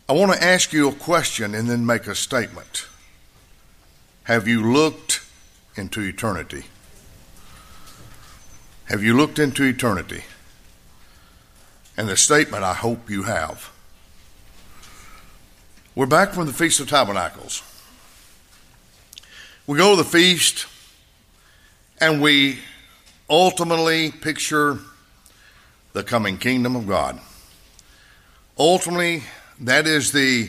I want to ask you a question and then make a statement. Have you looked into eternity? Have you looked into eternity? And the statement, I hope you have. We're back from the Feast of Tabernacles. We go to the feast and we ultimately picture the coming kingdom of God. Ultimately, that is the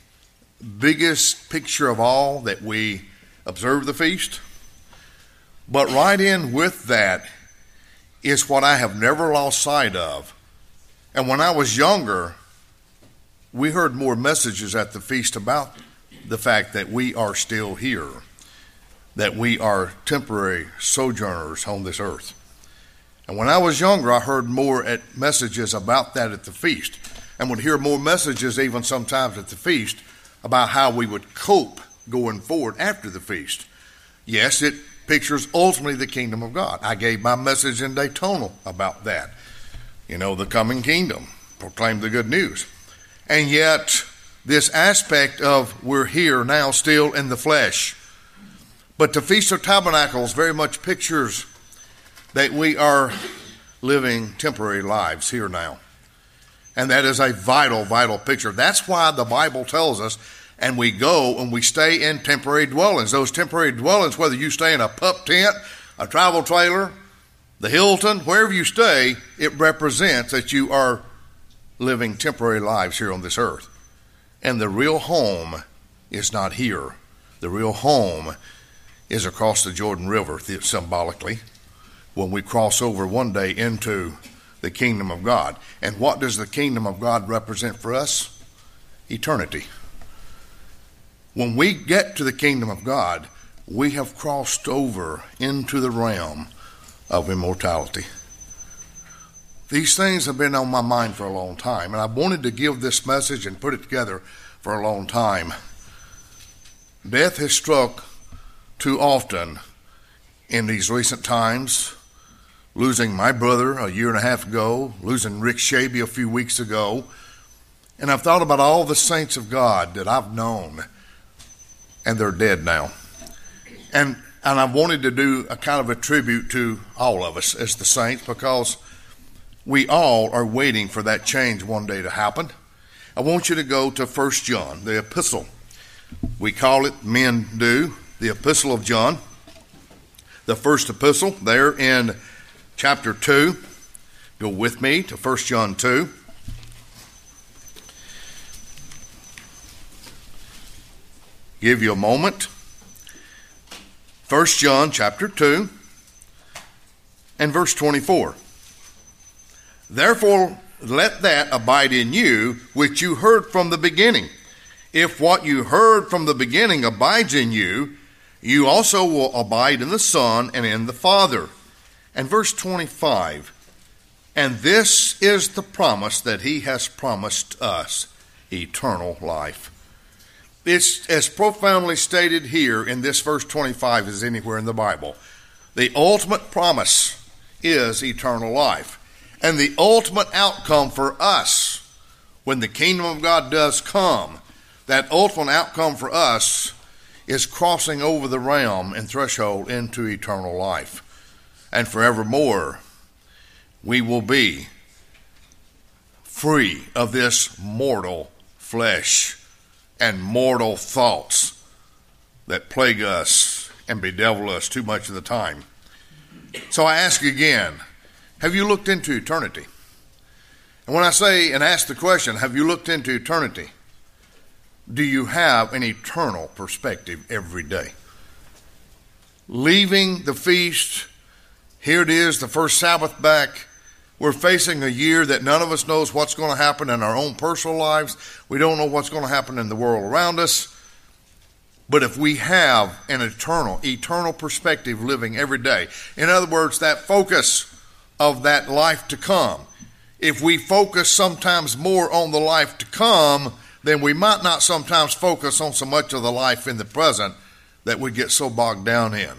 biggest picture of all that we observe the feast. But right in with that is what I have never lost sight of. And when I was younger, we heard more messages at the feast about the fact that we are still here, that we are temporary sojourners on this earth. And when I was younger, I heard more messages about that at the feast, and would hear more messages even sometimes at the feast about how we would cope going forward after the feast. Yes, it pictures ultimately the kingdom of God. I gave my message in Daytona about that. The coming kingdom, proclaim the good news. And yet, this aspect of we're here now still in the flesh. But the Feast of Tabernacles very much pictures that we are living temporary lives here now. And that is a vital, vital picture. That's why the Bible tells us, and we go and we stay in temporary dwellings. Those temporary dwellings, whether you stay in a pup tent, a travel trailer, the Hilton, wherever you stay, it represents that you are living temporary lives here on this earth. And the real home is not here. The real home is across the Jordan River, symbolically, when we cross over one day into the kingdom of God. And what does the kingdom of God represent for us? Eternity. When we get to the kingdom of God, we have crossed over into the realm of immortality. These things have been on my mind for a long time, and I wanted to give this message and put it together for a long time. Death has struck too often in these recent times, losing my brother a year and a half ago, losing Rick Shaby a few weeks ago, and I've thought about all the saints of God that I've known, and they're dead now. And I wanted to do a kind of a tribute to all of us as the saints, because we all are waiting for that change one day to happen. I want you to go to 1 John, the epistle. We call it, men do, the epistle of John. The first epistle there in chapter 2. Go with me to 1 John 2. Give you a moment. 1 John chapter 2 and verse 24. Therefore, let that abide in you which you heard from the beginning. If what you heard from the beginning abides in you, you also will abide in the Son and in the Father. And verse 25. And this is the promise that he has promised us, eternal life. It's as profoundly stated here in this verse 25 as anywhere in the Bible. The ultimate promise is eternal life. And the ultimate outcome for us, when the kingdom of God does come, that ultimate outcome for us is crossing over the realm and threshold into eternal life. And forevermore, we will be free of this mortal flesh and mortal thoughts that plague us and bedevil us too much of the time. So I ask again, have you looked into eternity? And when I say and ask the question, have you looked into eternity? Do you have an eternal perspective every day? Leaving the feast, here it is, the first Sabbath back. We're facing a year that none of us knows what's going to happen in our own personal lives. We don't know what's going to happen in the world around us. But if we have an eternal perspective living every day, in other words, that focus of that life to come, if we focus sometimes more on the life to come, then we might not sometimes focus on so much of the life in the present that we get so bogged down in.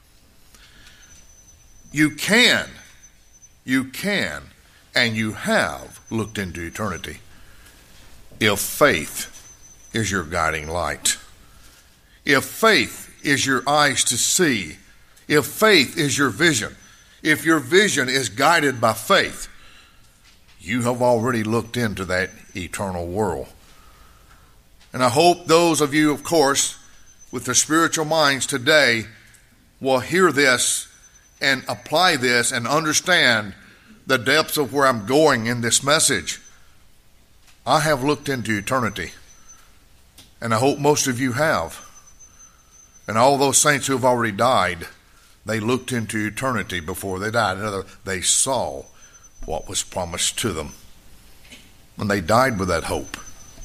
You can, and you have looked into eternity. if faith is your guiding light. If faith is your eyes to see, if faith is your vision, if your vision is guided by faith, you have already looked into that eternal world. And I hope those of you, of course, with the spiritual minds today will hear this and apply this and understand the depths of where I'm going in this message. I have looked into eternity, and I hope most of you have. And all those saints who have already died, they looked into eternity before they died. In other words, they saw what was promised to them, and they died with that hope.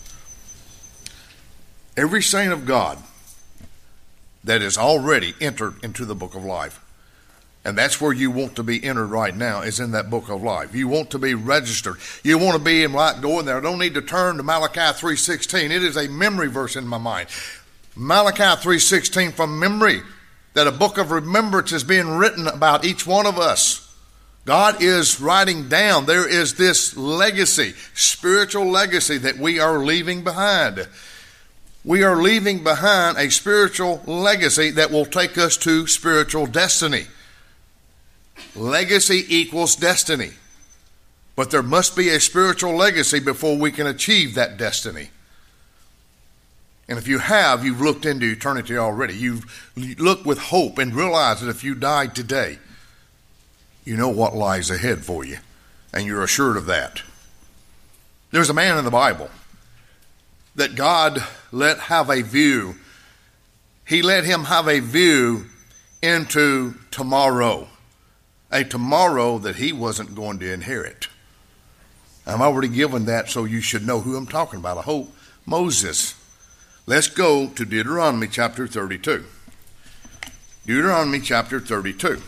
Every saint of God that is already entered into the book of life, and that's where you want to be entered right now, is in that book of life. You want to be registered. You want to be in light going there. I don't need to turn to Malachi 3:16. It is a memory verse in my mind. Malachi 3:16 from memory, that a book of remembrance is being written about each one of us. God is writing down. There is this legacy, spiritual legacy that we are leaving behind. We are leaving behind a spiritual legacy that will take us to spiritual destiny. Legacy equals destiny. But there must be a spiritual legacy before we can achieve that destiny. And if you have, you've looked into eternity already. You've looked with hope and realized that if you died today, you know what lies ahead for you, and you're assured of that. There's a man in the Bible that God let have a view. He let him have a view into tomorrow, a tomorrow that he wasn't going to inherit. I'm already given that, so you should know who I'm talking about. I hope. Moses. Let's go to Deuteronomy chapter 32. Deuteronomy chapter 32.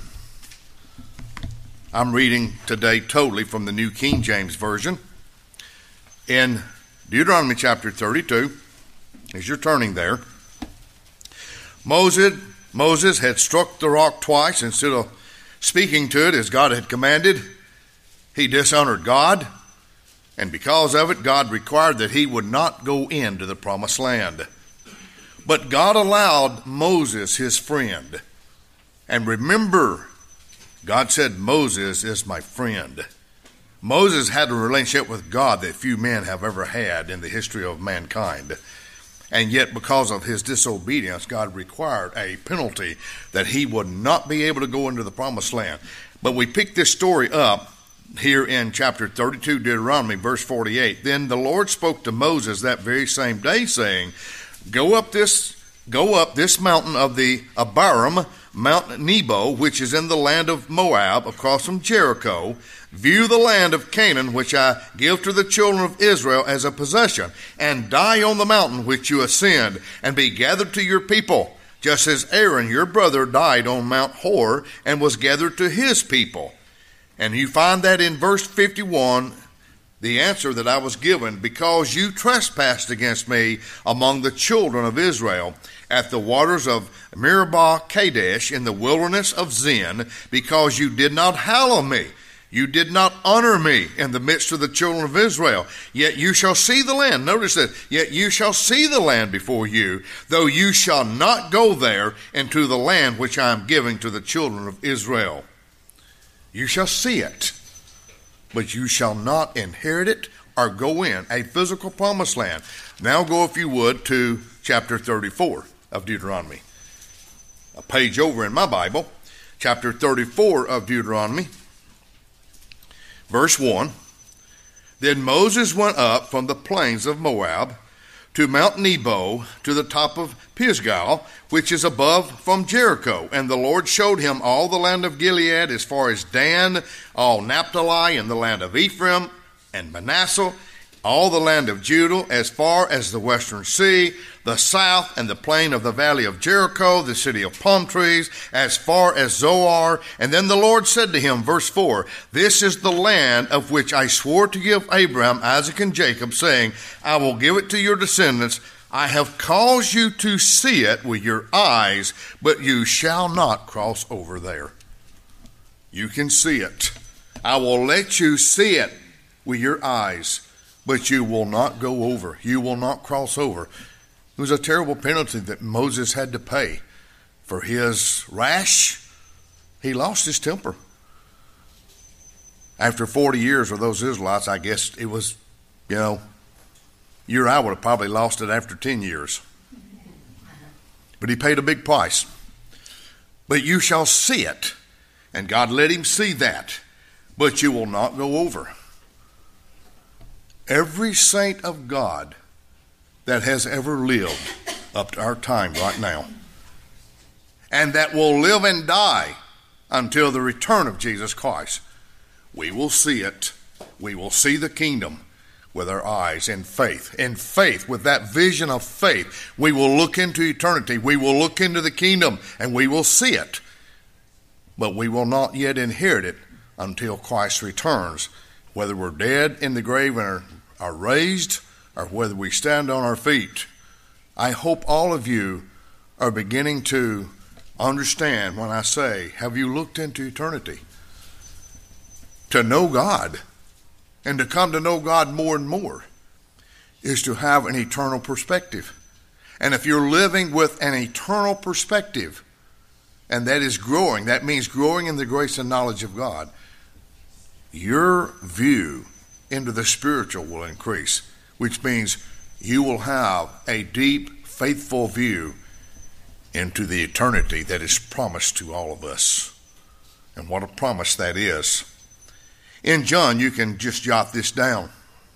I'm reading today totally from the New King James Version. In Deuteronomy chapter 32, as you're turning there, Moses had struck the rock twice. Instead of speaking to it as God had commanded, he dishonored God. And because of it, God required that he would not go into the promised land. But God allowed Moses, his friend. And remember, God said, Moses is my friend. Moses had a relationship with God that few men have ever had in the history of mankind. And yet, because of his disobedience, God required a penalty that he would not be able to go into the promised land. But we pick this story up here in chapter 32, Deuteronomy, verse 48. Then the Lord spoke to Moses that very same day, saying, Go up this mountain of the Abarim, Mount Nebo, which is in the land of Moab, across from Jericho. View the land of Canaan, which I give to the children of Israel as a possession, and die on the mountain which you ascend, and be gathered to your people, just as Aaron your brother died on Mount Hor, and was gathered to his people. And you find that in verse 51, the answer that I was given, because you trespassed against me among the children of Israel at the waters of Meribah Kadesh in the wilderness of Zin, because you did not hallow me. You did not honor me in the midst of the children of Israel. Yet you shall see the land. Notice that. Yet you shall see the land before you, though you shall not go there into the land which I am giving to the children of Israel. You shall see it, but you shall not inherit it or go in a physical promised land. Now go, if you would, to chapter 34 of Deuteronomy. A page over in my Bible, chapter 34 of Deuteronomy, verse 1. Then Moses went up from the plains of Moab to Mount Nebo, to the top of Pisgah, which is above from Jericho. And the Lord showed him all the land of Gilead as far as Dan, all Naphtali, and the land of Ephraim and Manasseh, all the land of Judah as far as the western sea, the south and the plain of the valley of Jericho, the city of palm trees, as far as Zoar. And then the Lord said to him, verse 4, This is the land of which I swore to give Abraham, Isaac, and Jacob, saying, I will give it to your descendants. I have caused you to see it with your eyes, but you shall not cross over there. You can see it. I will let you see it with your eyes, but you will not go over. You will not cross over. It was a terrible penalty that Moses had to pay for his rash. He lost his temper. After 40 years with those Israelites, I guess it was, you or I would have probably lost it after 10 years. But he paid a big price. But you shall see it. And God let him see that. But you will not go over. Every saint of God that has ever lived up to our time right now, and that will live and die until the return of Jesus Christ, we will see it. We will see the kingdom with our eyes in faith. In faith, with that vision of faith, we will look into eternity. We will look into the kingdom and we will see it. But we will not yet inherit it until Christ returns. Whether we're dead in the grave and are raised, or whether we stand on our feet. I hope all of you are beginning to understand when I say, have you looked into eternity? To know God and to come to know God more and more is to have an eternal perspective. And if you're living with an eternal perspective, and that is growing, that means growing in the grace and knowledge of God, your view into the spiritual will increase, which means you will have a deep, faithful view into the eternity that is promised to all of us. And what a promise that is. In John, you can just jot this down.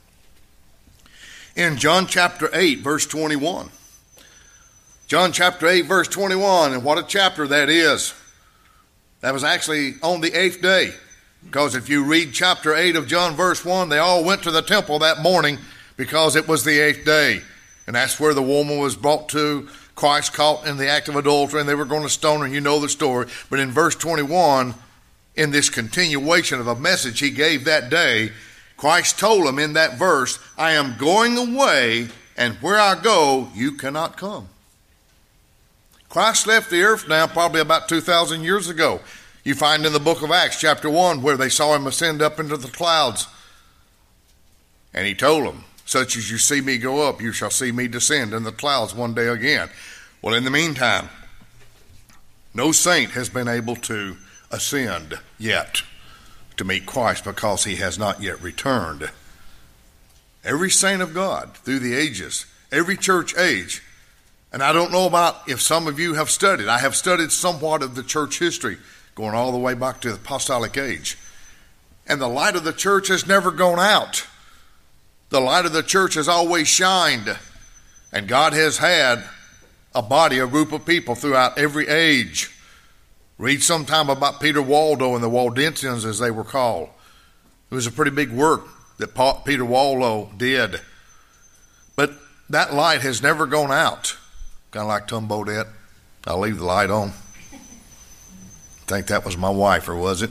In John chapter 8, verse 21. John chapter 8, verse 21, and what a chapter that is. That was actually on the 8th day. Because if you read chapter 8 of John verse 1, they all went to the temple that morning because it was the 8th day. And that's where the woman was brought to, Christ caught in the act of adultery, and they were going to stone her. You know the story. But in verse 21, in this continuation of a message he gave that day, Christ told him in that verse, I am going away, and where I go, you cannot come. Christ left the earth now probably about 2,000 years ago. You find in the book of Acts chapter 1 where they saw him ascend up into the clouds. And he told them, such as you see me go up, you shall see me descend in the clouds one day again. Well, in the meantime, no saint has been able to ascend yet to meet Christ because he has not yet returned. Every saint of God through the ages, every church age, and I don't know about if some of you have studied. I have studied somewhat of the church history, going all the way back to the apostolic age. And the light of the church has never gone out. The light of the church has always shined. And God has had a body, a group of people throughout every age. Read sometime about Peter Waldo and the Waldensians, as they were called. It was a pretty big work that Peter Waldo did. But that light has never gone out. Kind of like Tom Bodette. I'll leave the light on. I think that was my wife, or was it?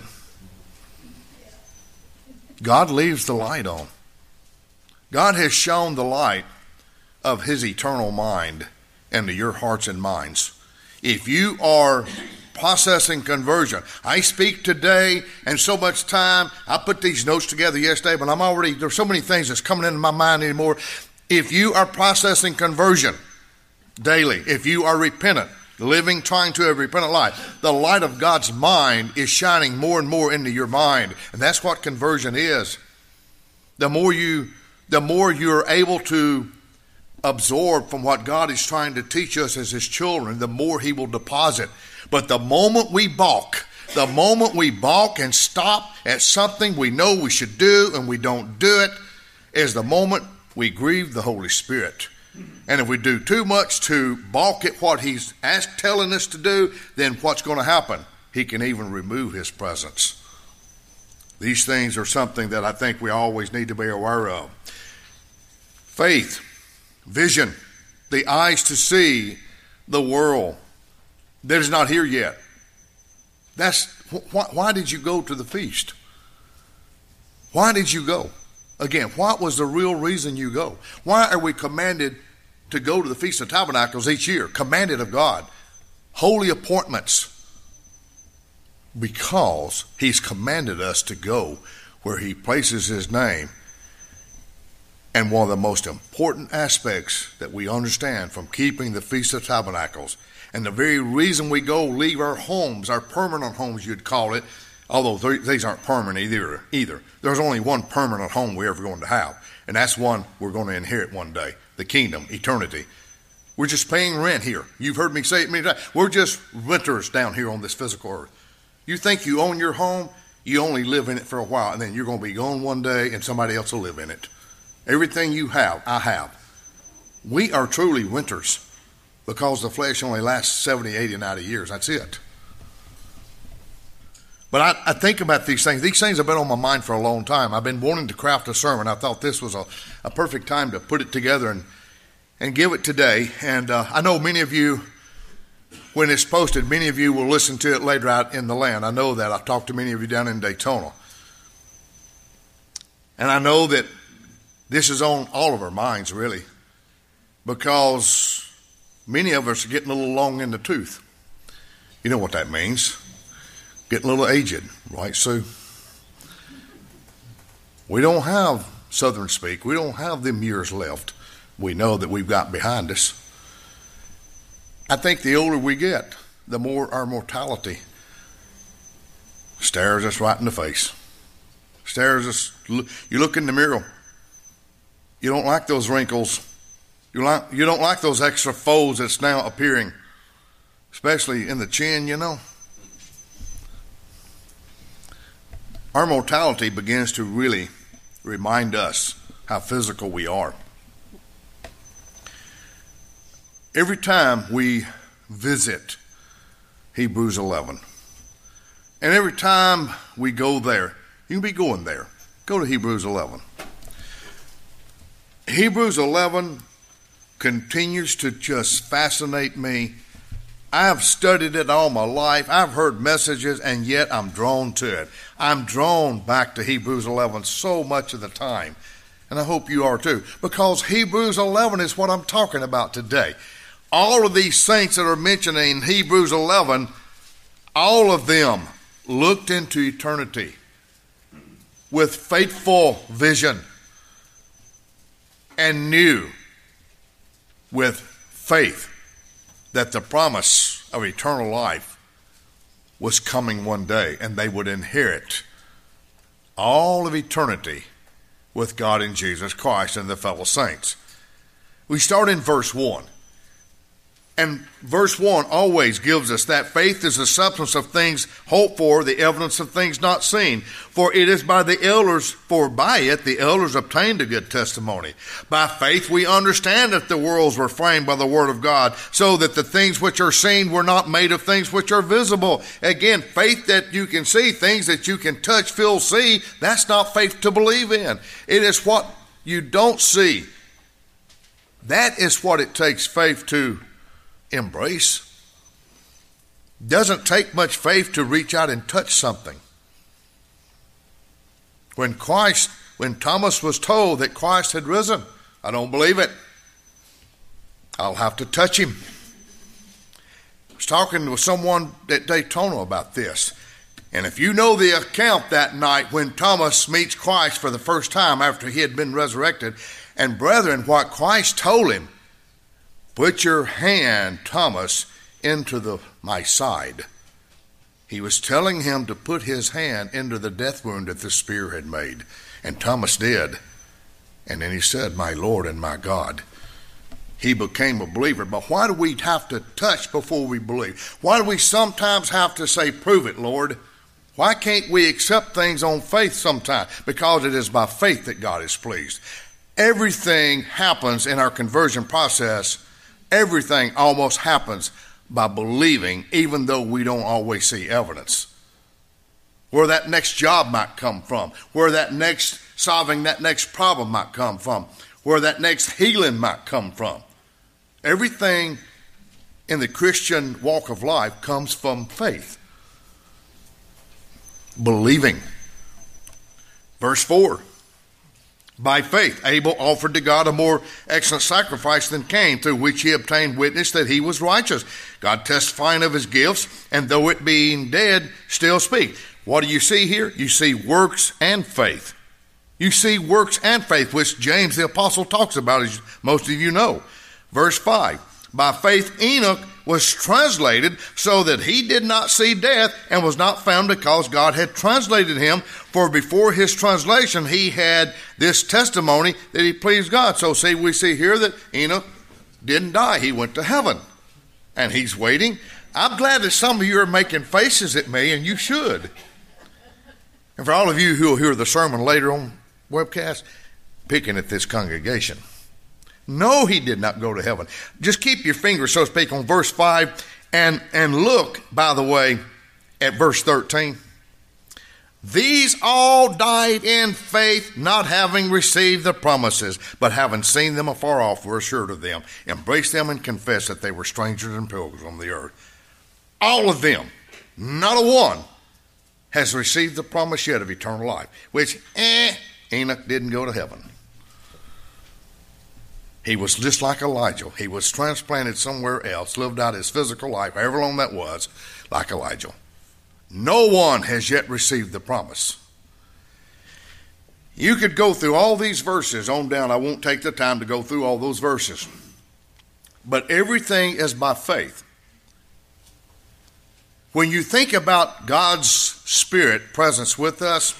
God leaves the light on. God has shown the light of his eternal mind into your hearts and minds. If you are processing conversion, I speak today, and so much time, I put these notes together yesterday, but there's so many things that's coming into my mind anymore. If you are processing conversion daily, if you are repentant, trying to have a repentant life, the light of God's mind is shining more and more into your mind. And that's what conversion is. The more you're able to absorb from what God is trying to teach us as his children, the more he will deposit. But the moment we balk and stop at something we know we should do and we don't do it, is the moment we grieve the Holy Spirit. And if we do too much to balk at what he's telling us to do, then what's going to happen? He can even remove his presence. These things are something that I think we always need to be aware of. Faith, vision, the eyes to see the world that is not here yet. Why did you go to the feast? Why did you go? Again, what was the real reason you go? Why are we commanded to go to the Feast of Tabernacles each year? Commanded of God. Holy appointments. Because he's commanded us to go where he places his name. And one of the most important aspects that we understand from keeping the Feast of Tabernacles, and the very reason we go leave our homes, our permanent homes you'd call it, although these aren't permanent either. There's only one permanent home we're ever going to have, and that's one we're going to inherit one day, the kingdom, eternity. We're just paying rent here. You've heard me say it many times. We're just renters down here on this physical earth. You think you own your home, you only live in it for a while, and then you're going to be gone one day and somebody else will live in it. Everything you have, I have. We are truly renters because the flesh only lasts 70, 80, 90 years. That's it. But I think about these things. These things have been on my mind for a long time. I've been wanting to craft a sermon. I thought this was a perfect time to put it together and give it today. And I know many of you, when it's posted, many of you will listen to it later out in the land. I know that. I've talked to many of you down in Daytona. And I know that this is on all of our minds, really, because many of us are getting a little long in the tooth. You know what that means. Getting a little aged, right, Sue? We don't have Southern speak. We don't have them years left. We know that we've got behind us. I think the older we get, the more our mortality stares us right in the face. Stares us. You look in the mirror. You don't like those wrinkles. You don't like those extra folds that's now appearing, especially in the chin, you know. Our mortality begins to really remind us how physical we are. Every time we visit Hebrews 11, and every time we go there, you can be going there. Go to Hebrews 11. Hebrews 11 continues to just fascinate me. I've studied it all my life. I've heard messages, and yet I'm drawn to it. I'm drawn back to Hebrews 11 so much of the time, and I hope you are too, because Hebrews 11 is what I'm talking about today. All of these saints that are mentioned in Hebrews 11, all of them looked into eternity with faithful vision and knew with faith that the promise of eternal life was coming one day, and they would inherit all of eternity with God in Jesus Christ and the fellow saints. We start in verse 1. And verse 1 always gives us that faith is the substance of things hoped for, the evidence of things not seen. For it is by the elders, for by it the elders obtained a good testimony. By faith we understand that the worlds were framed by the word of God, so that the things which are seen were not made of things which are visible. Again, faith that you can see, things that you can touch, feel, see, that's not faith to believe in. It is what you don't see. That is what it takes faith to embrace. Doesn't take much faith to reach out and touch something. When Thomas was told that Christ had risen, I don't believe it. I'll have to touch him. I was talking with someone at Daytona about this. And if you know the account that night when Thomas meets Christ for the first time after he had been resurrected, and brethren, what Christ told him, put your hand, Thomas, into my side. He was telling him to put his hand into the death wound that the spear had made. And Thomas did. And then he said, my Lord and my God. He became a believer. But why do we have to touch before we believe? Why do we sometimes have to say, prove it, Lord? Why can't we accept things on faith sometimes? Because it is by faith that God is pleased. Everything happens in our conversion process. Everything almost happens by believing, even though we don't always see evidence. Where that next job might come from, where that next solving that next problem might come from, where that next healing might come from. Everything in the Christian walk of life comes from faith. Believing. Verse 4. By faith, Abel offered to God a more excellent sacrifice than Cain, through which he obtained witness that he was righteous, God testifying of his gifts, and though it being dead, still speak. What do you see here? You see works and faith. You see works and faith, which James the Apostle talks about, as most of you know. Verse 5, by faith Enoch was translated so that he did not see death and was not found because God had translated him. For before his translation, he had this testimony that he pleased God. So see, we see here that Enoch didn't die. He went to heaven and he's waiting. I'm glad that some of you are making faces at me, and you should. And for all of you who will hear the sermon later on webcast, picking at this congregation. No, he did not go to heaven. Just keep your finger, so to speak, on verse 5 and look, by the way, at verse 13. These all died in faith, not having received the promises, but having seen them afar off, were assured of them, embraced them, and confessed that they were strangers and pilgrims on the earth. All of them, not a one, has received the promise yet of eternal life, which Enoch didn't go to heaven. He was just like Elijah. He was transplanted somewhere else, lived out his physical life, however long that was, like Elijah. No one has yet received the promise. You could go through all these verses on down. I won't take the time to go through all those verses. But everything is by faith. When you think about God's Spirit presence with us,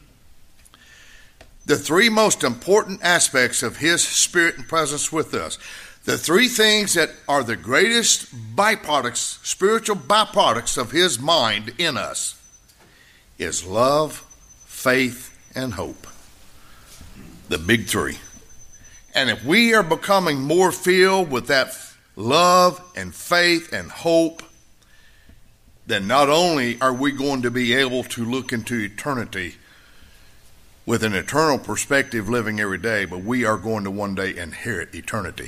the three most important aspects of His Spirit and presence with us, the three things that are the greatest byproducts, spiritual byproducts of His mind in us, is love, faith, and hope. The big three. And if we are becoming more filled with that love and faith and hope, then not only are we going to be able to look into eternity with an eternal perspective living every day, but we are going to one day inherit eternity.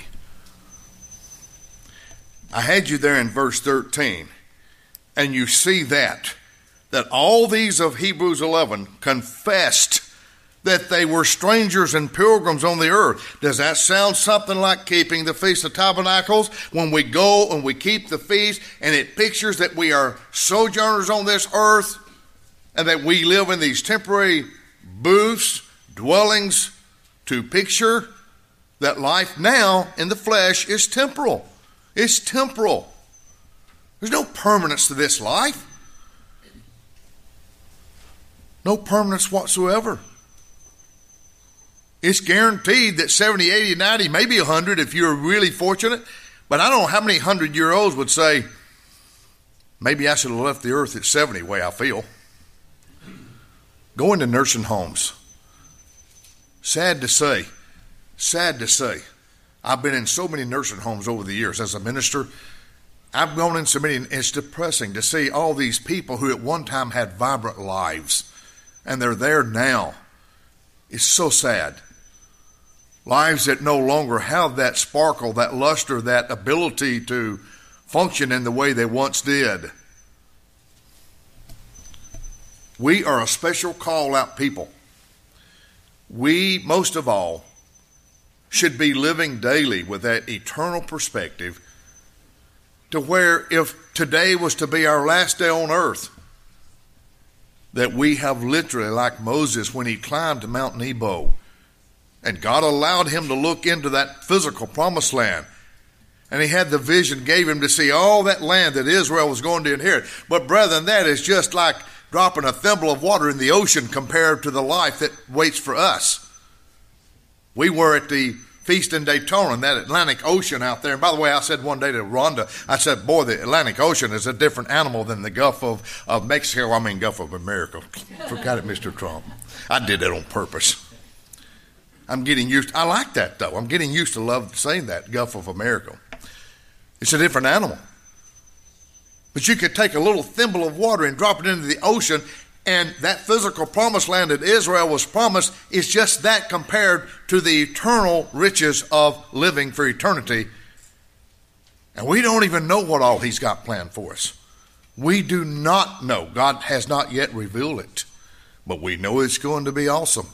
I had you there in verse 13, and you see that all these of Hebrews 11 confessed that they were strangers and pilgrims on the earth. Does that sound something like keeping the Feast of Tabernacles? When we go and we keep the feast, and it pictures that we are sojourners on this earth, and that we live in these temporary booths, dwellings, to picture that life now in the flesh is temporal. It's temporal. There's no permanence to this life. No permanence whatsoever. It's guaranteed that 70, 80, 90, maybe 100 if you're really fortunate. But I don't know how many 100-year-olds would say, maybe I should have left the earth at 70, the way I feel. Go into nursing homes. Sad to say, I've been in so many nursing homes over the years as a minister. I've gone in so many, and it's depressing to see all these people who at one time had vibrant lives, and they're there now. It's so sad. Lives that no longer have that sparkle, that luster, that ability to function in the way they once did. We are a special call-out people. We, most of all, should be living daily with that eternal perspective, to where if today was to be our last day on earth, that we have literally, like Moses when he climbed to Mount Nebo, and God allowed him to look into that physical promised land, and he had the vision, gave him to see all that land that Israel was going to inherit. But brethren, that is just like dropping a thimble of water in the ocean compared to the life that waits for us. We were at the feast in Daytona, in that Atlantic Ocean out there. And by the way, I said one day to Rhonda, I said, boy, the Atlantic Ocean is a different animal than the Gulf of Mexico. I mean, Gulf of America. Forgot it, Mr. Trump. I did that on purpose. I'm getting used. I like that, though. I'm getting used to love saying that, Gulf of America. It's a different animal. But you could take a little thimble of water and drop it into the ocean, and that physical promised land that Israel was promised is just that compared to the eternal riches of living for eternity. And we don't even know what all He's got planned for us. We do not know. God has not yet revealed it. But we know it's going to be awesome.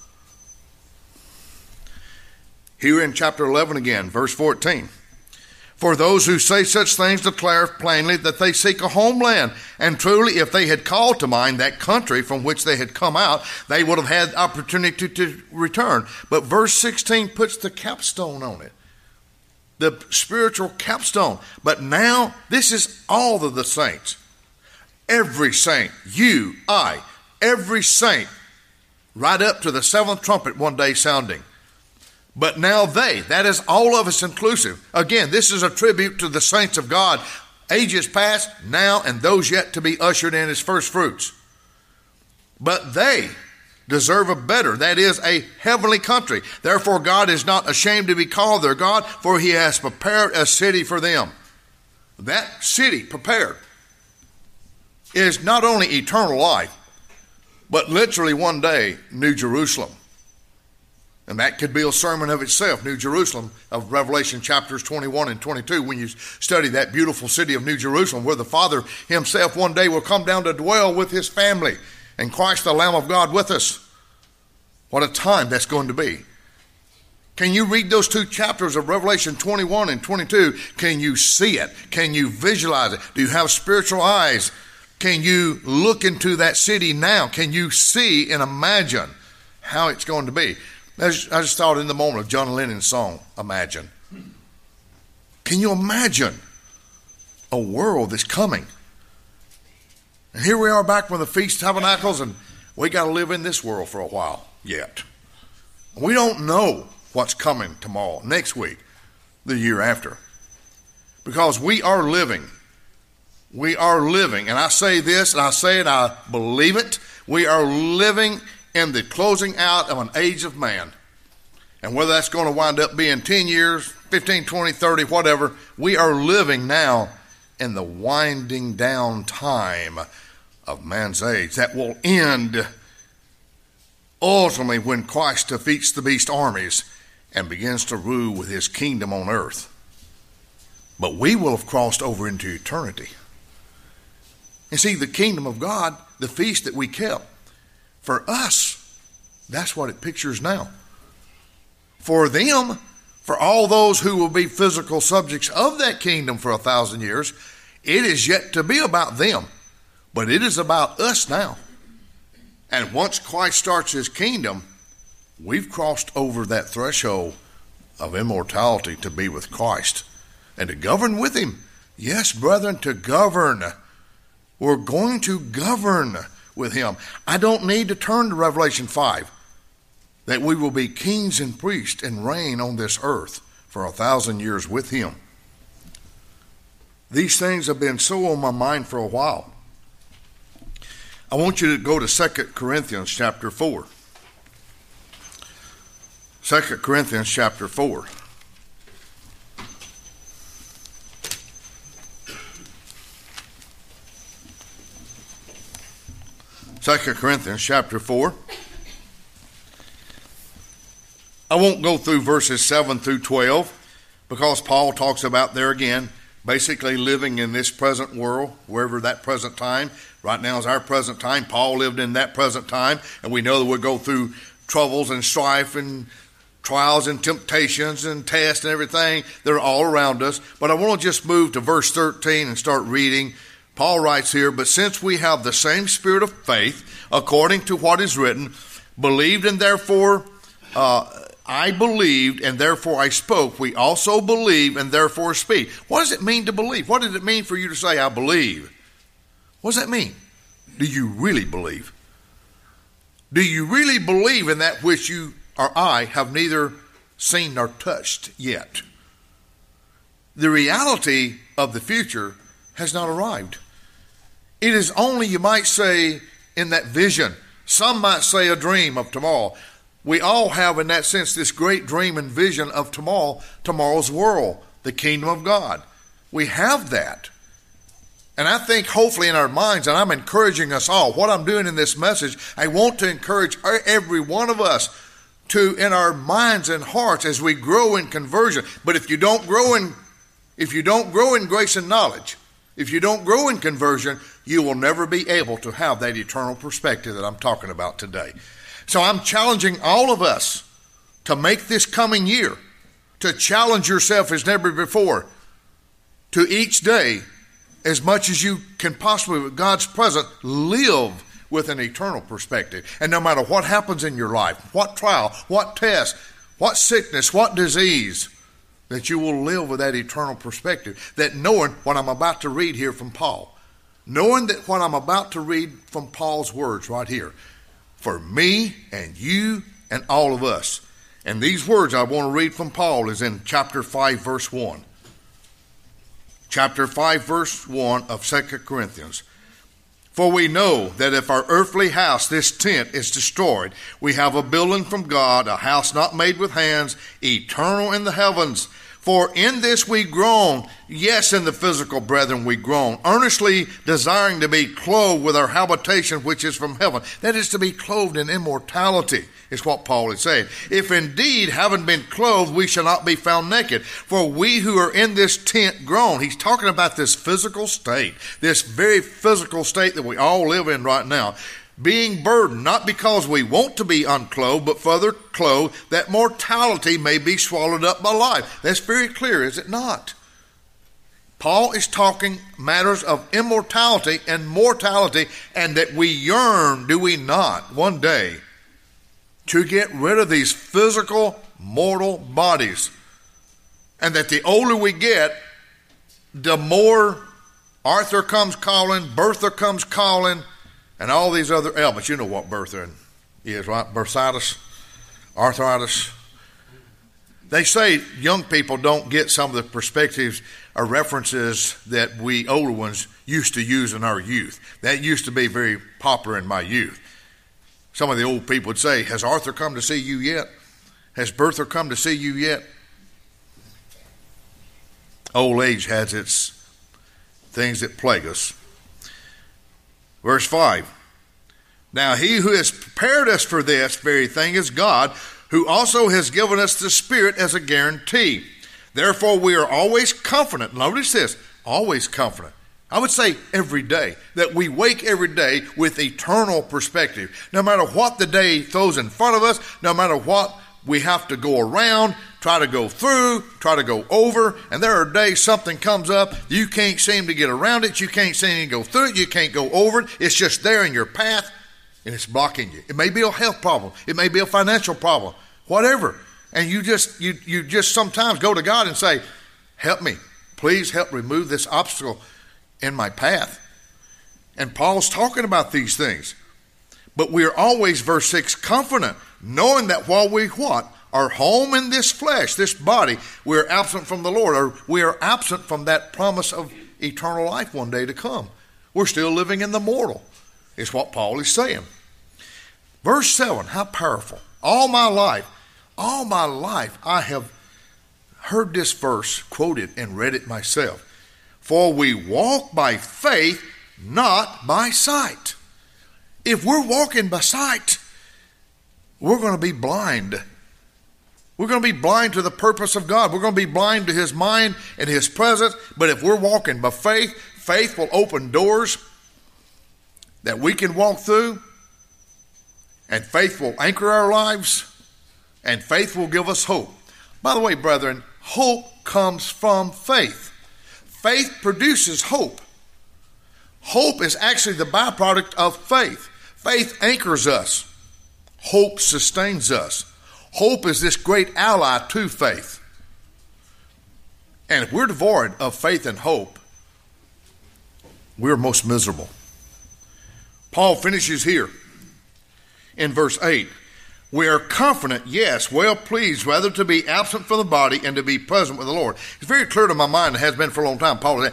Here in chapter 11 again, verse 14. For those who say such things declare plainly that they seek a homeland. And truly, if they had called to mind that country from which they had come out, they would have had opportunity to return. But verse 16 puts the capstone on it, the spiritual capstone. But now, this is all of the saints. Every saint, you, I, every saint, right up to the seventh trumpet one day sounding. But now they, that is all of us inclusive. Again, this is a tribute to the saints of God, ages past, now, and those yet to be ushered in as first fruits. But they deserve a better, that is, a heavenly country. Therefore, God is not ashamed to be called their God, for he has prepared a city for them. That city prepared is not only eternal life, but literally one day, New Jerusalem. And that could be a sermon of itself, New Jerusalem, of Revelation chapters 21 and 22, when you study that beautiful city of New Jerusalem, where the Father himself one day will come down to dwell with his family, and Christ the Lamb of God with us. What a time that's going to be. Can you read those two chapters of Revelation 21 and 22? Can you see it? Can you visualize it? Do you have spiritual eyes? Can you look into that city now? Can you see and imagine how it's going to be? I just thought in the moment of John Lennon's song, Imagine. Can you imagine a world that's coming? And here we are back from the Feast of Tabernacles, and we got to live in this world for a while yet. We don't know what's coming tomorrow, next week, the year after. Because we are living, and I say this, and I say it, I believe it, we are living in the closing out of an age of man. And whether that's going to wind up being 10 years, 15, 20, 30, whatever, we are living now in the winding down time of man's age that will end ultimately when Christ defeats the beast armies and begins to rule with his kingdom on earth. But we will have crossed over into eternity. And see, the kingdom of God, the feast that we kept, for us, that's what it pictures now. For them, for all those who will be physical subjects of that kingdom for 1,000 years, it is yet to be about them. But it is about us now. And once Christ starts his kingdom, we've crossed over that threshold of immortality to be with Christ and to govern with him. Yes, brethren, to govern. We're going to govern with him. I don't need to turn to Revelation 5, that we will be kings and priests and reign on this earth for 1,000 years with him. These things have been so on my mind for a while. I want you to go to 2 Corinthians chapter 4. 2 Corinthians chapter 4. Second Corinthians chapter 4. I won't go through verses 7 through 12 because Paul talks about there again basically living in this present world, wherever that present time. Right now is our present time. Paul lived in that present time, and we know that we'll go through troubles and strife and trials and temptations and tests and everything. They're all around us. But I want to just move to verse 13 and start reading. Paul writes here, "But since we have the same spirit of faith, according to what is written, believed and therefore I believed and therefore I spoke, we also believe and therefore speak." What does it mean to believe? What does it mean for you to say, I believe? What does that mean? Do you really believe? Do you really believe in that which you or I have neither seen nor touched yet? The reality of the future has not arrived. It is only, you might say, in that vision. Some might say a dream of tomorrow. We all have, in that sense, this great dream and vision of tomorrow's world, the kingdom of God. We have that. And I think hopefully in our minds, and I'm encouraging us all, what I'm doing in this message, I want to encourage every one of us to, in our minds and hearts, as we grow in conversion. But if you don't grow in grace and knowledge, if you don't grow in conversion, you will never be able to have that eternal perspective that I'm talking about today. So I'm challenging all of us to make this coming year, to challenge yourself as never before, to each day, as much as you can possibly, with God's presence, live with an eternal perspective. And no matter what happens in your life, what trial, what test, what sickness, what disease, that you will live with that eternal perspective. That knowing what I'm about to read here from Paul, knowing that what I'm about to read from Paul's words right here, for me and you and all of us. And these words I want to read from Paul is in chapter 5, verse 1. Chapter 5, verse 1 of 2 Corinthians. For we know that if our earthly house, this tent, is destroyed, we have a building from God, a house not made with hands, eternal in the heavens. For in this we groan, yes, in the physical, brethren, we groan, earnestly desiring to be clothed with our habitation which is from heaven. That is to be clothed in immortality, is what Paul is saying. If indeed, having been clothed, we shall not be found naked. For we who are in this tent groan. He's talking about this physical state, this very physical state that we all live in right now. Being burdened, not because we want to be unclothed, but further clothed, that mortality may be swallowed up by life. That's very clear, is it not? Paul is talking matters of immortality and mortality, and that we yearn, do we not, one day, to get rid of these physical, mortal bodies. And that the older we get, the more Arthur comes calling, Bertha comes calling, and all these other ailments. You know what Bertha is, right? Bursitis, arthritis. They say young people don't get some of the perspectives or references that we older ones used to use in our youth. That used to be very popular in my youth. Some of the old people would say, has Arthur come to see you yet? Has Bertha come to see you yet? Old age has its things that plague us. Verse 5. Now he who has prepared us for this very thing is God, who also has given us the Spirit as a guarantee. Therefore we are always confident. Notice this, always confident. I would say every day, that we wake every day with eternal perspective. No matter what the day throws in front of us, no matter what we have to go around, try to go through, try to go over, and there are days something comes up, you can't seem to get around it, you can't seem to go through it, you can't go over it, it's just there in your path, and it's blocking you. It may be a health problem, it may be a financial problem, whatever, and you just sometimes go to God and say, help me, please help remove this obstacle in my path. And Paul's talking about these things. But we are always, verse 6, confident, knowing that while we are home in this flesh, this body, we are absent from the Lord, or we are absent from that promise of eternal life one day to come. We're still living in the mortal, is what Paul is saying. Verse 7, how powerful. All my life, I have heard this verse quoted and read it myself. For we walk by faith, not by sight. If we're walking by sight, we're going to be blind. We're going to be blind to the purpose of God. We're going to be blind to His mind and His presence. But if we're walking by faith, faith will open doors that we can walk through. And faith will anchor our lives. And faith will give us hope. By the way, brethren, hope comes from faith. Faith produces hope. Hope is actually the byproduct of faith. Faith anchors us. Hope sustains us. Hope is this great ally to faith. And if we're devoid of faith and hope, we're most miserable. Paul finishes here in verse 8. We are confident, yes, well pleased, rather to be absent from the body and to be present with the Lord. It's very clear to my mind, it has been for a long time,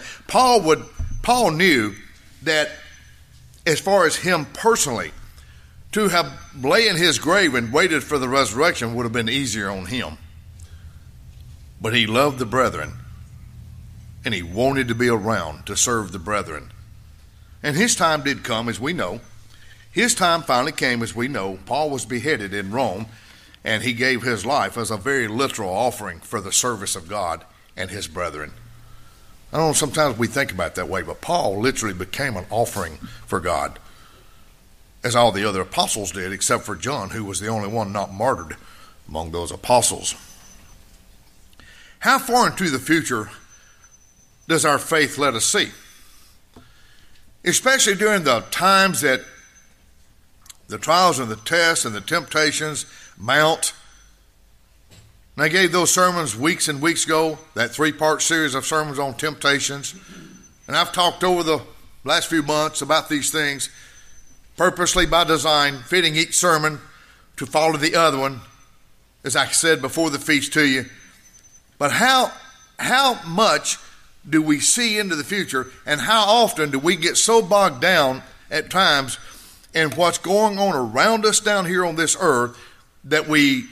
Paul knew that as far as him personally, to have lay in his grave and waited for the resurrection would have been easier on him. But he loved the brethren, and he wanted to be around to serve the brethren. And his time did come, as we know. His time finally came, as we know. Paul was beheaded in Rome, and he gave his life as a very literal offering for the service of God and his brethren. I don't know, sometimes we think about it that way, but Paul literally became an offering for God, as all the other apostles did, except for John, who was the only one not martyred among those apostles. How far into the future does our faith let us see? Especially during the times that the trials and the tests and the temptations mount. And I gave those sermons weeks and weeks ago, that 3-part series of sermons on temptations. And I've talked over the last few months about these things, purposely by design, fitting each sermon to follow the other one, as I said before the feast to you. But how much do we see into the future, and how often do we get so bogged down at times in what's going on around us down here on this earth that we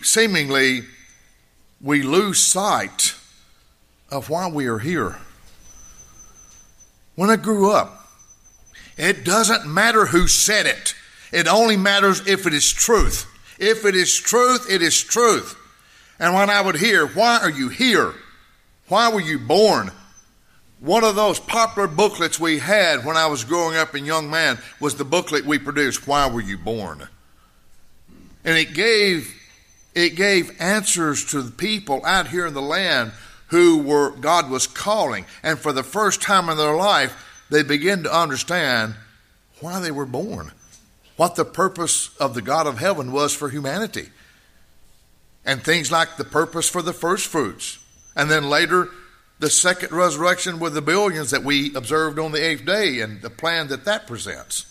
lose sight of why we are here? When I grew up, it doesn't matter who said it. It only matters if it is truth. If it is truth, it is truth. And when I would hear, why are you here? Why were you born? One of those popular booklets we had when I was growing up and young man was the booklet we produced, Why Were You Born? And it gave answers to the people out here in the land who God was calling. And for the first time in their life, they began to understand why they were born, what the purpose of the God of heaven was for humanity. And things like the purpose for the first fruits. And then later, the second resurrection with the billions that we observed on the 8th day and the plan that presents.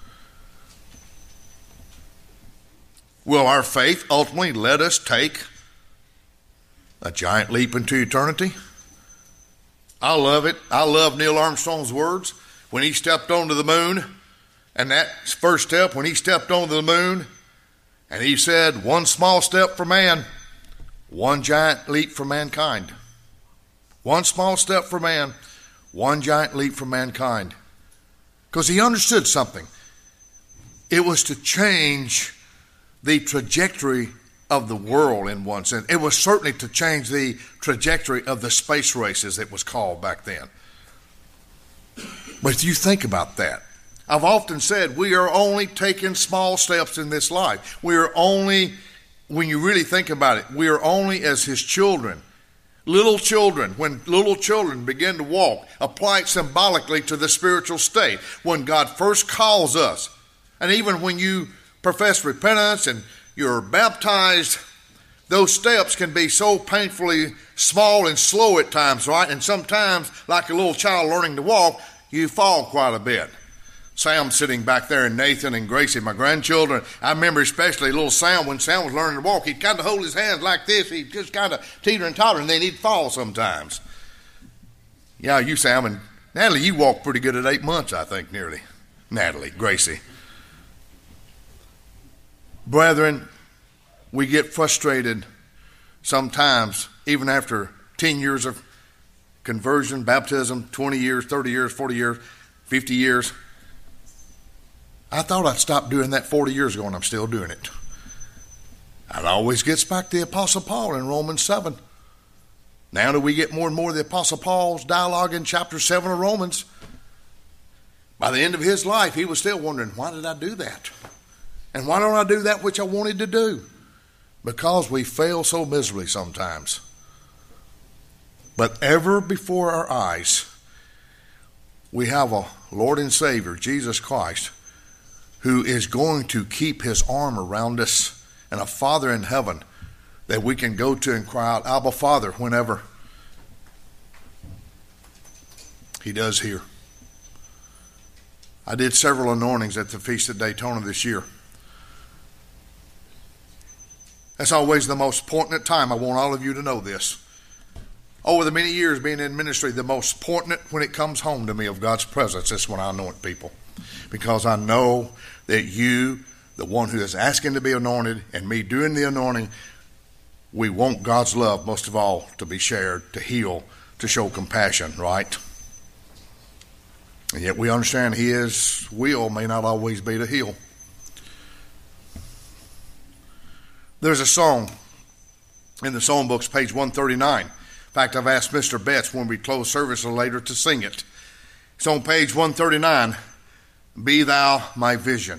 Will our faith ultimately let us take a giant leap into eternity? I love it. I love Neil Armstrong's words when he stepped onto the moon. And that first step, when he stepped onto the moon, and he said, one small step for man, one giant leap for mankind. One small step for man, one giant leap for mankind. Because he understood something. It was to change the trajectory of the world in one sense. It was certainly to change the trajectory of the space race, as it was called back then. But if you think about that, I've often said we are only taking small steps in this life. We are only, when you really think about it, we are only as his children. Little children, when little children begin to walk, apply it symbolically to the spiritual state. When God first calls us, and even when you profess repentance and you're baptized, those steps can be so painfully small and slow at times, right? And sometimes, like a little child learning to walk, you fall quite a bit. Sam sitting back there, and Nathan and Gracie, my grandchildren. I remember especially little Sam, when Sam was learning to walk, he'd kind of hold his hands like this. He'd just kind of teeter and totter, and then he'd fall sometimes. Yeah, you, Sam, and Natalie, you walked pretty good at 8 months, I think, nearly. Natalie, Gracie. Brethren, we get frustrated sometimes, even after 10 years of conversion, baptism, 20 years, 30 years, 40 years, 50 years. I thought I'd stopped doing that 40 years ago, and I'm still doing it. It always gets back to the Apostle Paul in Romans 7. Now do we get more and more of the Apostle Paul's dialogue in chapter 7 of Romans? By the end of his life, he was still wondering, why did I do that? And why don't I do that which I wanted to do? Because we fail so miserably sometimes. But ever before our eyes, we have a Lord and Savior, Jesus Christ, who is going to keep his arm around us, and a Father in heaven that we can go to and cry out, Abba, Father, whenever. He does hear. I did several anointings at the Feast of Daytona this year. That's always the most important time. I want all of you to know this. Over the many years being in ministry, the most important when it comes home to me of God's presence is when I anoint people. Because I know that you, the one who is asking to be anointed, and me doing the anointing, we want God's love most of all to be shared, to heal, to show compassion, right? And yet we understand his will may not always be to heal. There's a song in the song books, page 139. In fact, I've asked Mr. Betts when we close service later to sing it. It's on page 139. Be thou my vision.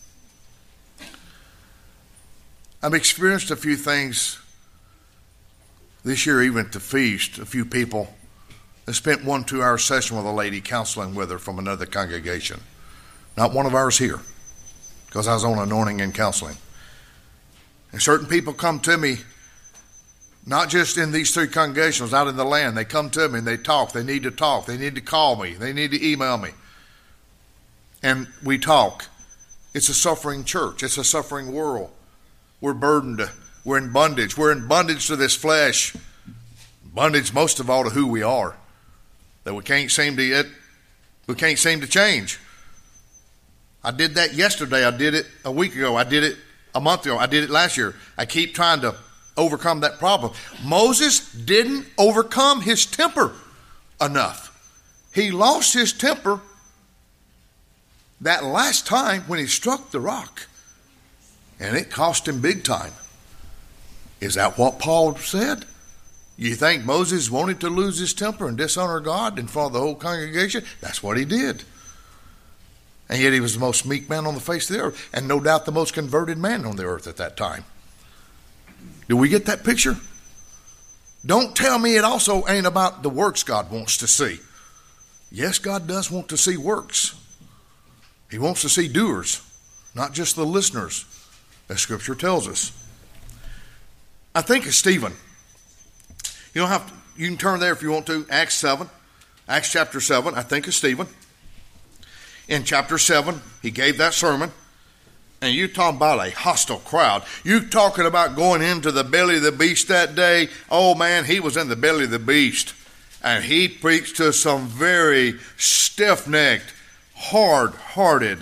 I've experienced a few things this year, even at the feast. A few people and spent 1 2-hour session with a lady counseling with her from another congregation. Not one of ours here, because I was on anointing and counseling. And certain people come to me, not just in these 3 congregations, out in the land. They come to me and they talk. They need to talk. They need to call me. They need to email me. And we talk. It's a suffering church. It's a suffering world. We're burdened. We're in bondage. We're in bondage to this flesh. Bondage most of all to who we are. That we can't seem to change. I did that yesterday. I did it a week ago. I did it a month ago. I did it last year. I keep trying to overcome that problem. Moses didn't overcome his temper enough. He lost his temper that last time when he struck the rock. And it cost him big time. Is that what Paul said? You think Moses wanted to lose his temper and dishonor God in front of the whole congregation? That's what he did. And yet he was the most meek man on the face of the earth, and no doubt the most converted man on the earth at that time. Do we get that picture? Don't tell me it also ain't about the works God wants to see. Yes, God does want to see works. He wants to see doers, not just the listeners, as Scripture tells us. I think of Stephen. You can turn there if you want to. Acts 7. Acts chapter 7. I think of Stephen. In chapter 7, he gave that sermon. And you talking about a hostile crowd. You talking about going into the belly of the beast that day. Oh man, he was in the belly of the beast. And he preached to some very stiff-necked, hard-hearted,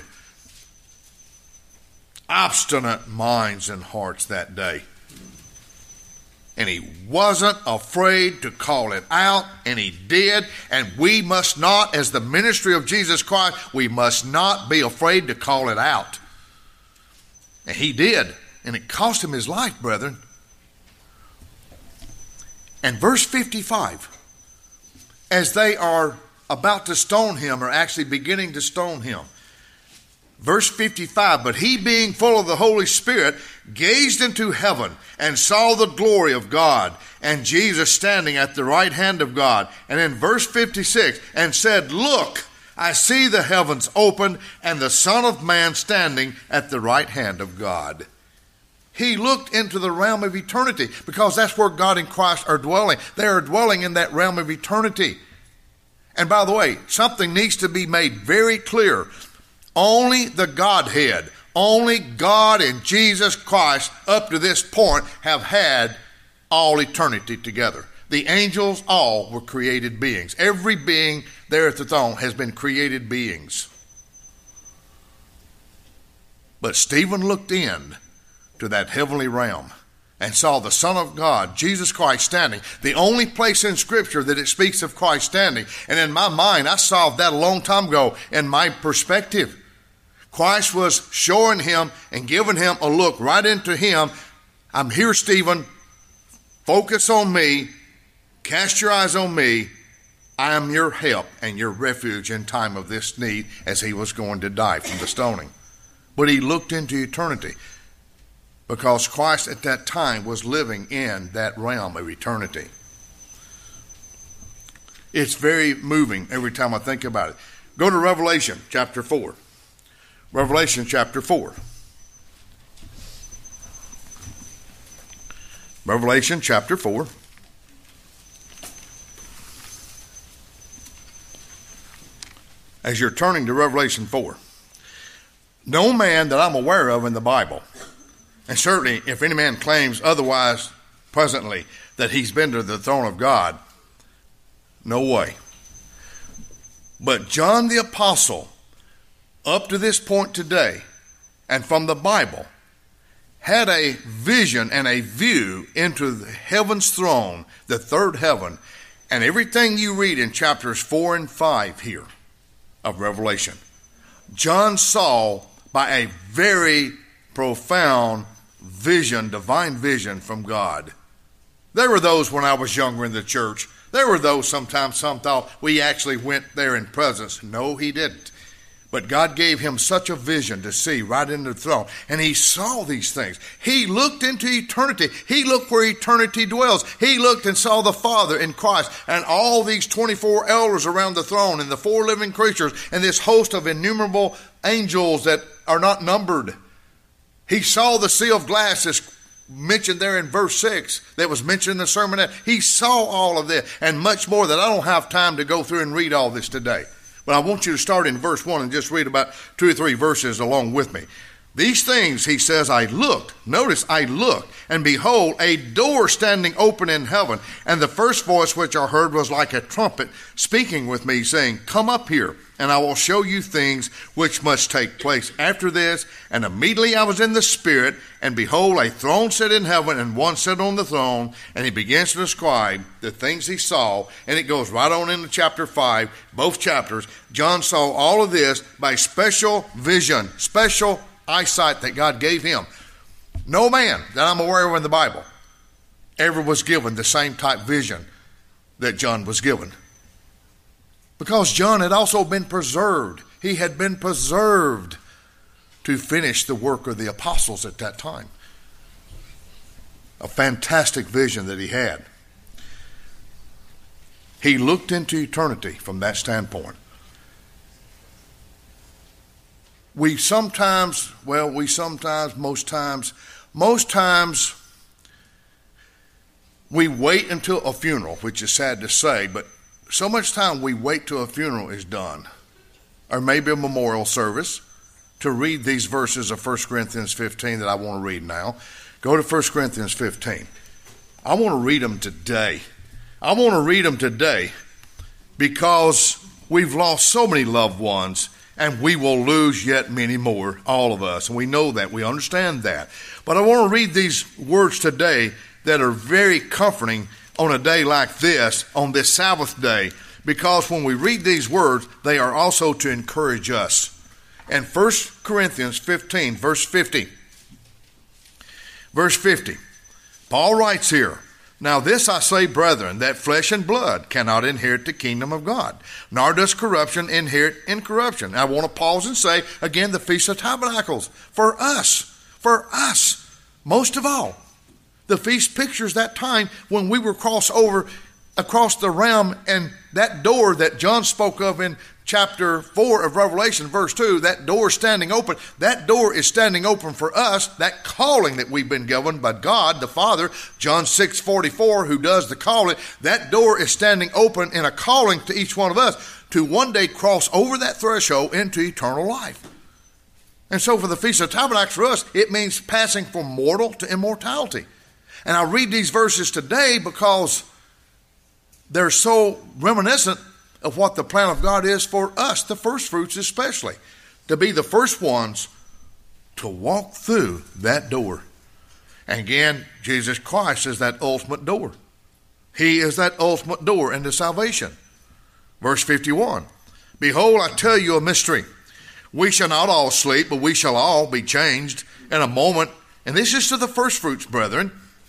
obstinate minds and hearts that day. And he wasn't afraid to call it out, and he did. And we must not, as the ministry of Jesus Christ, we must not be afraid to call it out. And he did, and it cost him his life, brethren. And verse 55, as they are about to stone him, or actually beginning to stone him, verse 55, but he being full of the Holy Spirit gazed into heaven and saw the glory of God and Jesus standing at the right hand of God. And in verse 56, and said, look, I see the heavens opened and the Son of Man standing at the right hand of God. He looked into the realm of eternity, because that's where God and Christ are dwelling. They are dwelling in that realm of eternity. And by the way, something needs to be made very clear. Only the Godhead, only God and Jesus Christ up to this point have had all eternity together. The angels all were created beings. Every being there at the throne has been created beings. But Stephen looked in to that heavenly realm and saw the Son of God, Jesus Christ, standing. The only place in Scripture that it speaks of Christ standing. And in my mind, I saw that a long time ago in my perspective. Christ was showing him and giving him a look right into him. I'm here, Stephen. Focus on me. Cast your eyes on me. I am your help and your refuge in time of this need, as he was going to die from the stoning. But he looked into eternity, because Christ at that time was living in that realm of eternity. It's very moving every time I think about it. Go to Revelation chapter 4. Revelation chapter 4. Revelation chapter 4. As you're turning to Revelation 4, no man that I'm aware of in the Bible, and certainly if any man claims otherwise presently that he's been to the throne of God, no way. But John the Apostle, up to this point today, and from the Bible, had a vision and a view into the heaven's throne, the third heaven, and everything you read in chapters 4 and 5 here of Revelation, John saw by a very profound vision, divine vision from God. There were those when I was younger in the church. There were those sometimes some thought we actually went there in presence. No, he didn't. But God gave him such a vision to see right into the throne. And he saw these things. He looked into eternity. He looked where eternity dwells. He looked and saw the Father in Christ and all these 24 elders around the throne and the 4 living creatures and this host of innumerable angels that are not numbered. He saw the sea of glass that's mentioned there in verse 6 that was mentioned in the sermon. He saw all of this and much more that I don't have time to go through and read all this today. But I want you to start in verse 1 and just read about 2 or 3 verses along with me. These things, he says, I looked. Notice, I looked, and behold, a door standing open in heaven. And the first voice which I heard was like a trumpet speaking with me, saying, Come up here, and I will show you things which must take place after this. And immediately I was in the Spirit, and behold, a throne set in heaven, and one sat on the throne. And he begins to describe the things he saw, and it goes right on into chapter 5, both chapters. John saw all of this by special vision, special eyesight that God gave him. No man that I'm aware of in the Bible ever was given the same type vision that John was given. Because John had also been preserved. He had been preserved to finish the work of the apostles at that time. A fantastic vision that he had. He looked into eternity from that standpoint. Most times, we wait until a funeral, which is sad to say, but so much time we wait till a funeral is done, or maybe a memorial service, to read these verses of 1 Corinthians 15 that I want to read now. Go to 1 Corinthians 15. I want to read them today. I want to read them today because we've lost so many loved ones, and we will lose yet many more, all of us. And we know that. We understand that. But I want to read these words today that are very comforting on a day like this, on this Sabbath day, because when we read these words, they are also to encourage us. And 1 Corinthians 15, verse 50. Verse 50. Paul writes here, Now this I say, brethren, that flesh and blood cannot inherit the kingdom of God, nor does corruption inherit incorruption. I want to pause and say, again, the Feast of Tabernacles. For us, most of all. The feast pictures that time when we were crossed over across the realm, and that door that John spoke of in chapter 4 of Revelation, verse 2, that door standing open, that door is standing open for us, that calling that we've been given by God the Father, John 6:44, who does the calling, that door is standing open in a calling to each one of us to one day cross over that threshold into eternal life. And so for the Feast of Tabernacles for us, it means passing from mortal to immortality. And I read these verses today because they're so reminiscent of what the plan of God is for us, the first fruits especially, to be the first ones to walk through that door. And again, Jesus Christ is that ultimate door. He is that ultimate door into salvation. Verse 51, Behold, I tell you a mystery. We shall not all sleep, but we shall all be changed in a moment. And this is to the first fruits, brethren.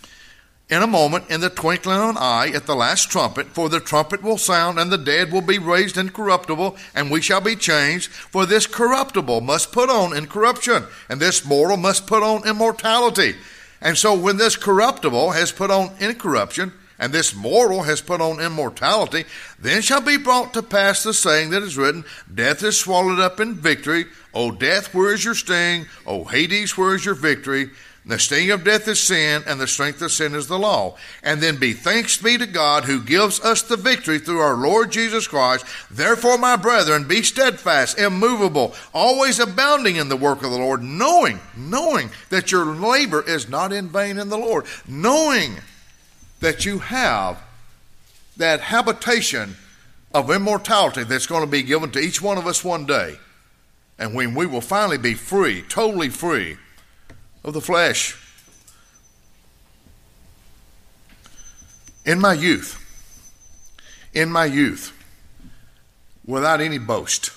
In a moment, in the twinkling of an eye, at the last trumpet, for the trumpet will sound, and the dead will be raised incorruptible, and we shall be changed. For this corruptible must put on incorruption, and this mortal must put on immortality. And so when this corruptible has put on incorruption, and this mortal has put on immortality, then shall be brought to pass the saying that is written, Death is swallowed up in victory. O death, where is your sting? O Hades, where is your victory? The sting of death is sin, and the strength of sin is the law. And then be thanks be to God who gives us the victory through our Lord Jesus Christ. Therefore, my brethren, be steadfast, immovable, always abounding in the work of the Lord, knowing that your labor is not in vain in the Lord, knowing that you have that habitation of immortality that's going to be given to each one of us one day. And when we will finally be free, totally free of the flesh. In my youth, without any boast,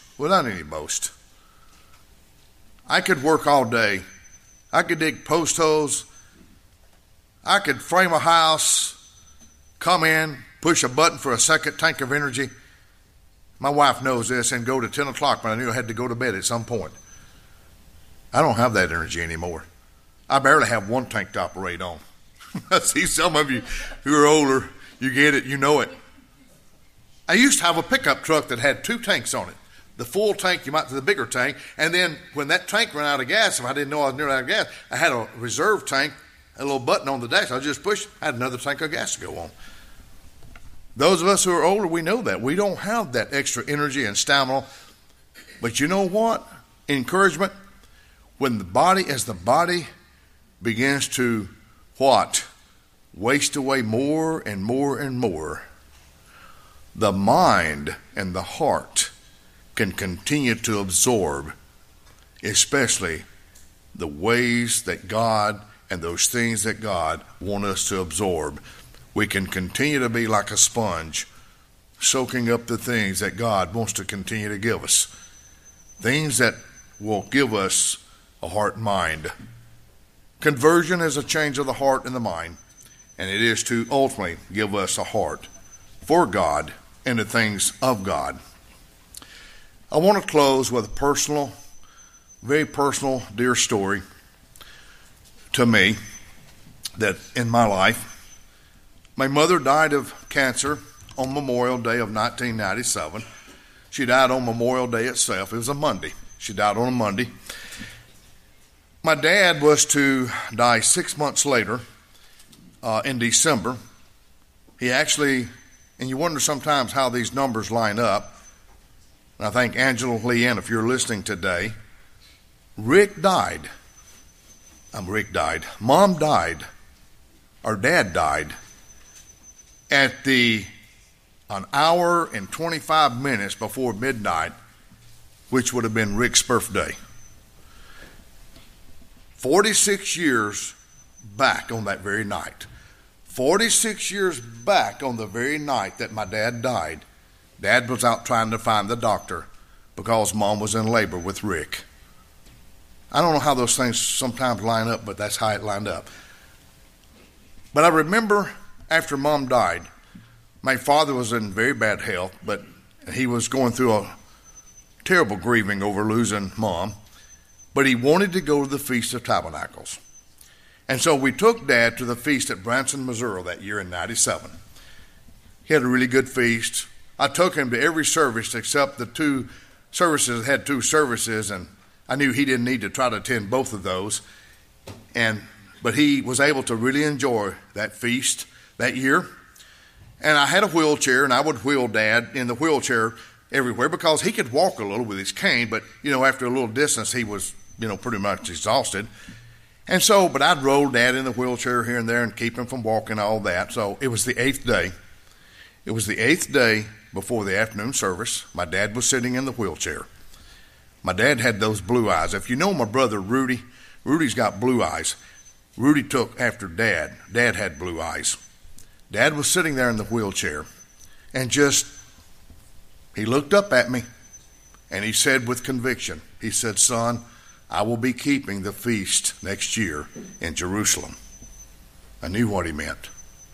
I could work all day. I could dig post holes. I could frame a house, come in, push a button for a second tank of energy, My wife knows this, and go to 10 o'clock when I knew I had to go to bed at some point. I don't have that energy anymore. I barely have one tank to operate on. I see some of you who are older, you get it, you know it. I used to have a pickup truck that had 2 tanks on it. The full tank, you might to the bigger tank, and then when that tank ran out of gas, if I didn't know I was nearly out of gas, I had a reserve tank, a little button on the dash. I just pushed, I had another tank of gas to go on. Those of us who are older, we know that. We don't have that extra energy and stamina. But you know what? Encouragement, when the body begins to what? Waste away more and more and more, the mind and the heart can continue to absorb, especially the ways that God and those things that God wants us to absorb. We can continue to be like a sponge, soaking up the things that God wants to continue to give us. Things that will give us a heart and mind. Conversion is a change of the heart and the mind, and it is to ultimately give us a heart for God and the things of God. I want to close with a personal, very personal, dear story to me that in my life. My mother died of cancer on Memorial Day of 1997. She died on Memorial Day itself. It was a Monday. She died on a Monday. My dad was to die 6 months later in December. He actually, and you wonder sometimes how these numbers line up. And I think Angela Leanne, if you're listening today, Rick died. Mom died. Our dad died at an hour and 25 minutes before midnight, which would have been Rick's birthday. 46 years back on that very night. 46 years back on the very night that my dad died, Dad was out trying to find the doctor because Mom was in labor with Rick. I don't know how those things sometimes line up, but that's how it lined up. But I remember after Mom died, my father was in very bad health, but he was going through a terrible grieving over losing Mom. But he wanted to go to the Feast of Tabernacles. And so we took Dad to the feast at Branson, Missouri that year in 97. He had a really good feast. I took him to every service except the 2 services had 2 services, and I knew he didn't need to try to attend both of those. But he was able to really enjoy that feast that year. And I had a wheelchair, and I would wheel Dad in the wheelchair everywhere because he could walk a little with his cane, but, after a little distance, he was, pretty much exhausted. And so, but I'd roll Dad in the wheelchair here and there and keep him from walking, all that. So it was the 8th day. It was the 8th day before the afternoon service. My dad was sitting in the wheelchair. My dad had those blue eyes. If you know my brother Rudy, Rudy's got blue eyes. Rudy took after Dad. Dad had blue eyes. Dad was sitting there in the wheelchair and he looked up at me and he said with conviction, he said, "Son, I will be keeping the feast next year in Jerusalem." I knew what he meant.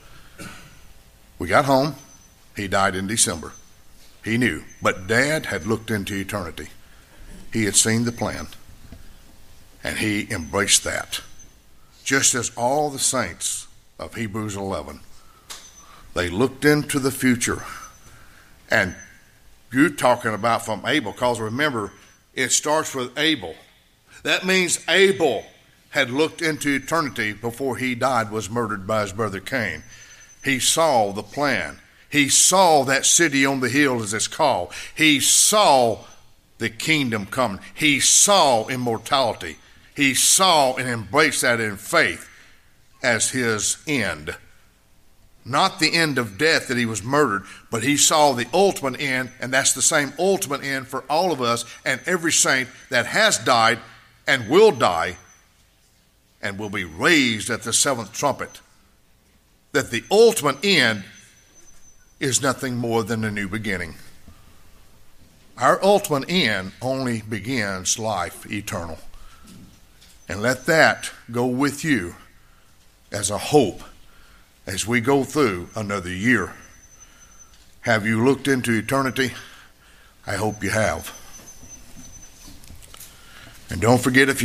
We got home. He died in December. He knew. But Dad had looked into eternity. He had seen the plan. And he embraced that. Just as all the saints of Hebrews 11, they looked into the future. And you're talking about from Abel, because remember, it starts with Abel. That means Abel had looked into eternity before he died, was murdered by his brother Cain. He saw the plan. He saw that city on the hill, as it's called. He saw the kingdom coming. He saw immortality. He saw and embraced that in faith as his end. Not the end of death that he was murdered, but he saw the ultimate end, and that's the same ultimate end for all of us and every saint that has died and will die and will be raised at the 7th trumpet. That the ultimate end is nothing more than a new beginning. Our ultimate end only begins life eternal. And let that go with you as a hope as we go through another year. Have you looked into eternity? I hope you have. And don't forget, if you